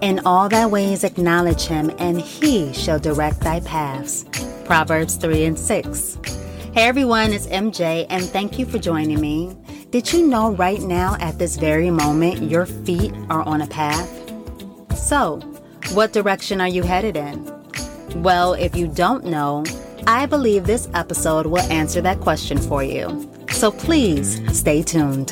In all thy ways acknowledge him, and he shall direct thy paths. Proverbs 3:6. Hey everyone, it's MJ, and thank you for joining me. Did you know right now, at this very moment, your feet are on a path? So, what direction are you headed in? Well, if you don't know, I believe this episode will answer that question for you. So please stay tuned.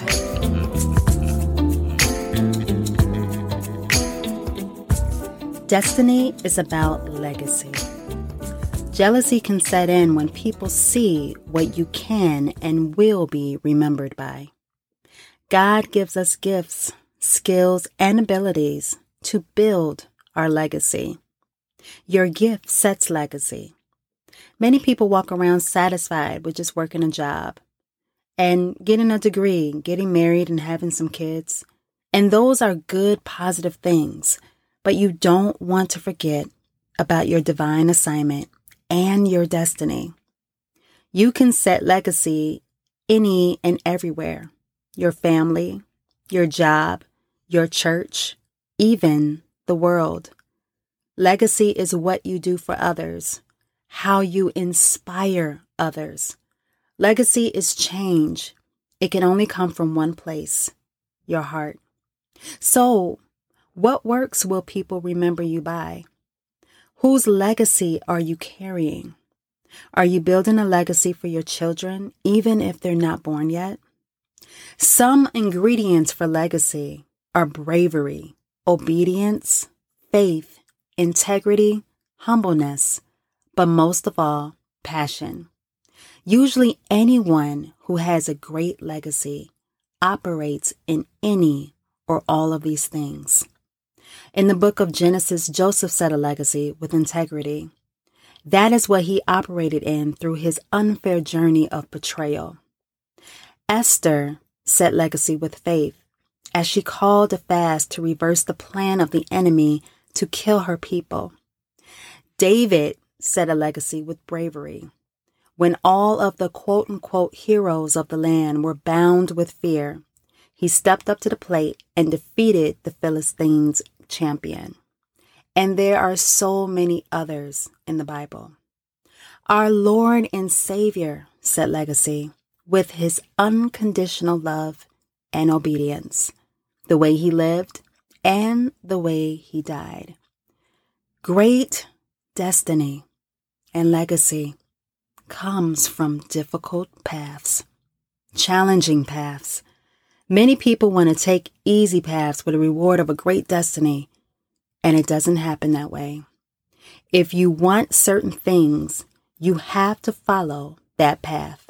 Destiny is about legacy. Jealousy can set in when people see what you can and will be remembered by. God gives us gifts, skills, and abilities to build our legacy. Your gift sets legacy. Many people walk around satisfied with just working a job and getting a degree, getting married and having some kids. And those are good, positive things. But you don't want to forget about your divine assignment and your destiny. You can set legacy any and everywhere. Your family, your job, your church, even the world. Legacy is what you do for others, how you inspire others. Legacy is change. It can only come from one place, your heart. So, what works will people remember you by? Whose legacy are you carrying? Are you building a legacy for your children, even if they're not born yet? Some ingredients for legacy are bravery, obedience, faith, integrity, humbleness, but most of all, passion. Usually anyone who has a great legacy operates in any or all of these things. In the book of Genesis, Joseph set a legacy with integrity. That is what he operated in through his unfair journey of betrayal. Esther set legacy with faith as she called a fast to reverse the plan of the enemy to kill her people. David set a legacy with bravery. When all of the quote-unquote heroes of the land were bound with fear, he stepped up to the plate and defeated the Philistines' champion. And there are so many others in the Bible. Our Lord and Savior set legacy with his unconditional love and obedience, the way he lived and the way he died. Great destiny and legacy comes from difficult paths, challenging paths. Many people want to take easy paths for the reward of a great destiny, and it doesn't happen that way. If you want certain things, you have to follow that path.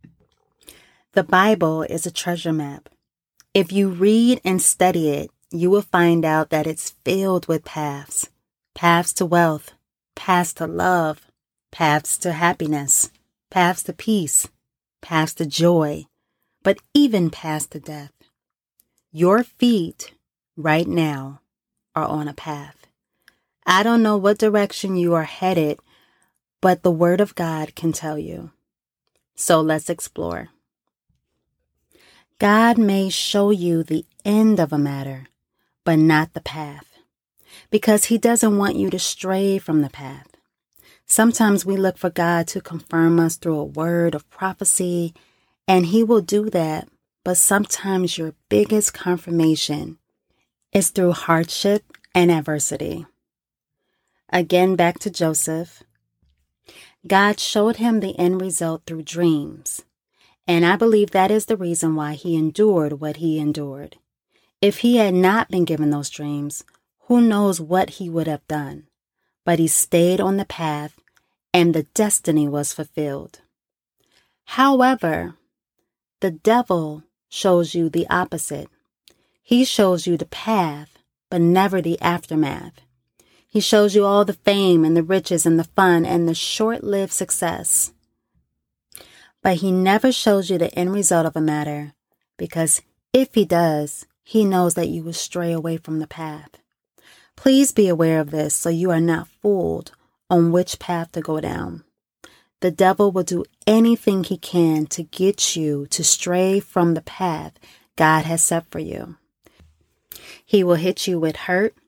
The Bible is a treasure map. If you read and study it, you will find out that it's filled with paths. Paths to wealth, paths to love, paths to happiness, paths to peace, paths to joy, but even paths to death. Your feet right now are on a path. I don't know what direction you are headed, but the Word of God can tell you. So let's explore. God may show you the end of a matter, but not the path, because he doesn't want you to stray from the path. Sometimes we look for God to confirm us through a word of prophecy, and he will do that, but sometimes your biggest confirmation is through hardship and adversity. Again, back to Joseph. God showed him the end result through dreams, and I believe that is the reason why he endured what he endured. If he had not been given those dreams, who knows what he would have done? But he stayed on the path, and the destiny was fulfilled. However, the devil shows you the opposite. He shows you the path, but never the aftermath. He shows you all the fame and the riches and the fun and the short-lived success. But he never shows you the end result of a matter, because if he does, he knows that you will stray away from the path. Please be aware of this so you are not fooled on which path to go down. The devil will do anything he can to get you to stray from the path God has set for you. He will hit you with hurt,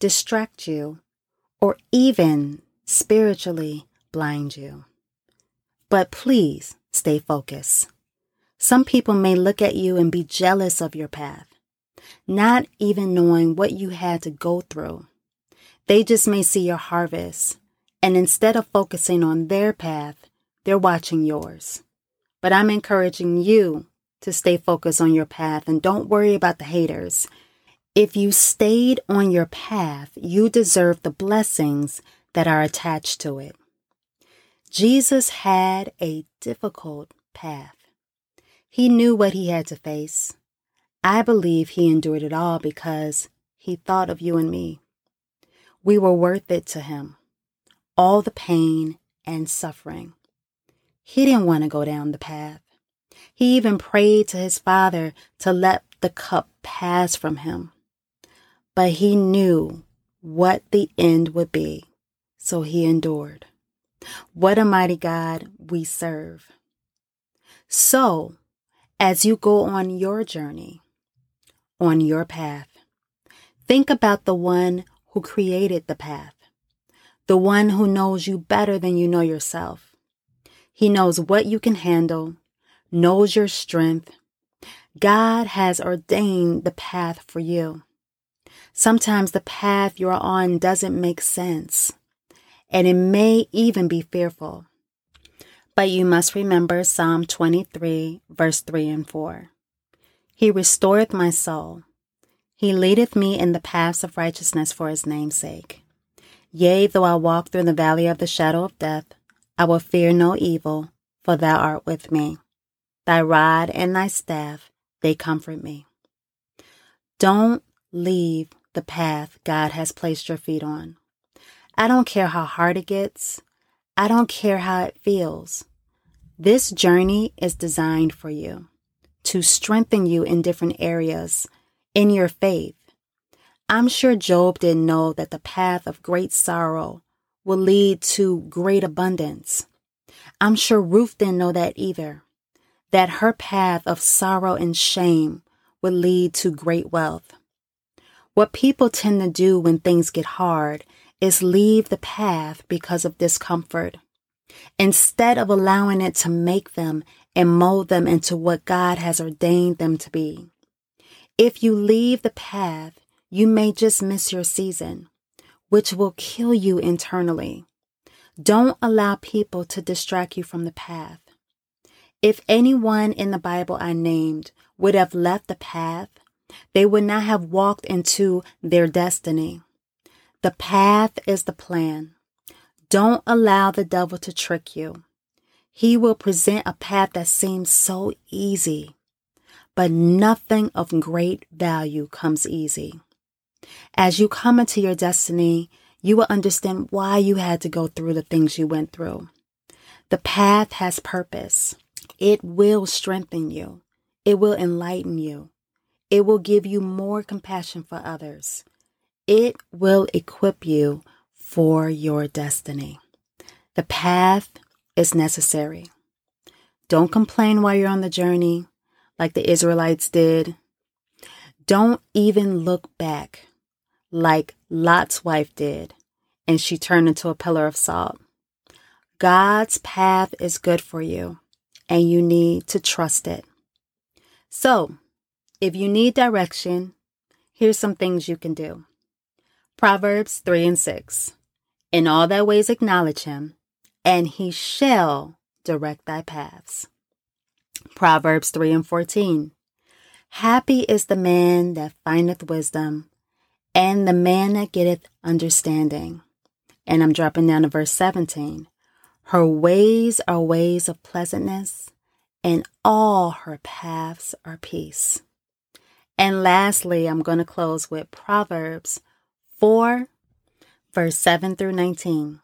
distract you, or even spiritually blind you. But please stay focused. Some people may look at you and be jealous of your path, not even knowing what you had to go through. They just may see your harvest, and instead of focusing on their path, they're watching yours. But I'm encouraging you to stay focused on your path and don't worry about the haters. If you stayed on your path, you deserve the blessings that are attached to it. Jesus had a difficult path. He knew what he had to face. I believe he endured it all because he thought of you and me. We were worth it to him. All the pain and suffering. He didn't want to go down the path. He even prayed to his Father to let the cup pass from him. But he knew what the end would be, so he endured. What a mighty God we serve. So, as you go on your journey, on your path, think about the one who created the path, the one who knows you better than you know yourself. He knows what you can handle, knows your strength. God has ordained the path for you. Sometimes the path you're on doesn't make sense, and it may even be fearful. But you must remember Psalm 23, verse 3 and 4. He restoreth my soul. He leadeth me in the paths of righteousness for his name's sake. Yea, though I walk through the valley of the shadow of death, I will fear no evil, for thou art with me. Thy rod and thy staff, they comfort me. Don't leave the path God has placed your feet on. I don't care how hard it gets. I don't care how it feels. This journey is designed for you, to strengthen you in different areas in your faith. I'm sure Job didn't know that the path of great sorrow will lead to great abundance. I'm sure Ruth didn't know that either, that her path of sorrow and shame would lead to great wealth. What people tend to do when things get hard is leave the path because of discomfort, instead of allowing it to make them and mold them into what God has ordained them to be. If you leave the path, you may just miss your season, which will kill you internally. Don't allow people to distract you from the path. If anyone in the Bible I named would have left the path, they would not have walked into their destiny. The path is the plan. Don't allow the devil to trick you. He will present a path that seems so easy, but nothing of great value comes easy. As you come into your destiny, you will understand why you had to go through the things you went through. The path has purpose. It will strengthen you. It will enlighten you. It will give you more compassion for others. It will equip you for your destiny. The path is necessary. Don't complain while you're on the journey like the Israelites did. Don't even look back like Lot's wife did, and she turned into a pillar of salt. God's path is good for you, and you need to trust it. So, if you need direction, here's some things you can do. Proverbs 3 and 6. In all thy ways acknowledge him, and he shall direct thy paths. Proverbs 3 and 14. Happy is the man that findeth wisdom, and the man that getteth understanding. And I'm dropping down to verse 17. Her ways are ways of pleasantness, and all her paths are peace. And lastly, I'm going to close with Proverbs 4, verse 7 through 19.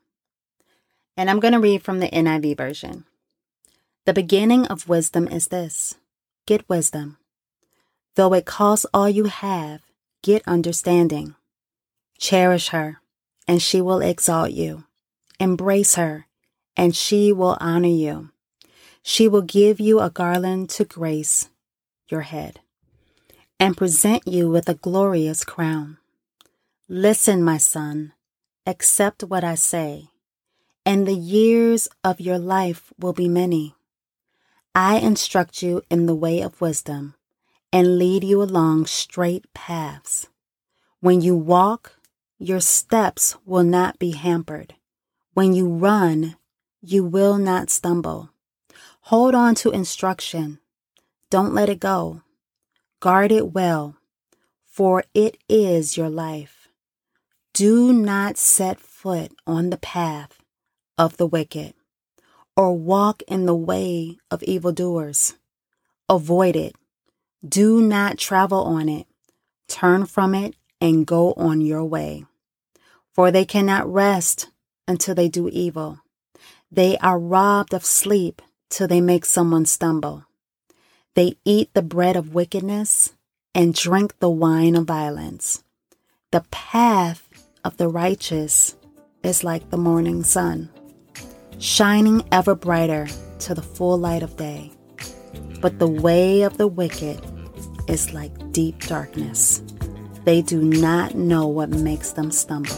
And I'm going to read from the NIV version. The beginning of wisdom is this: get wisdom. Though it costs all you have, get understanding. Cherish her, and she will exalt you. Embrace her, and she will honor you. She will give you a garland to grace your head, and present you with a glorious crown. Listen, my son, accept what I say, and the years of your life will be many. I instruct you in the way of wisdom and lead you along straight paths. When you walk, your steps will not be hampered. When you run, you will not stumble. Hold on to instruction. Don't let it go. Guard it well, for it is your life. Do not set foot on the path of the wicked, or walk in the way of evildoers. Avoid it. Do not travel on it. Turn from it and go on your way. For they cannot rest until they do evil. They are robbed of sleep till they make someone stumble. They eat the bread of wickedness and drink the wine of violence. The path of the righteous is like the morning sun, shining ever brighter to the full light of day. But the way of the wicked is like deep darkness. They do not know what makes them stumble.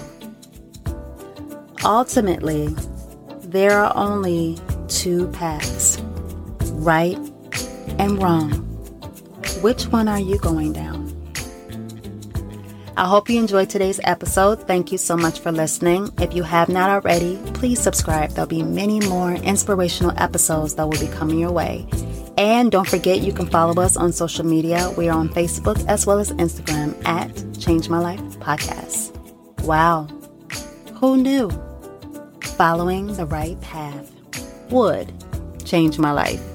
Ultimately, there are only two paths, right and wrong. Which one are you going down? I hope you enjoyed today's episode. Thank you so much for listening. If you have not already, please subscribe. There'll be many more inspirational episodes that will be coming your way. And don't forget, you can follow us on social media. We are on Facebook as well as Instagram at Change My Life Podcast. Wow, who knew? Following the right path would change my life.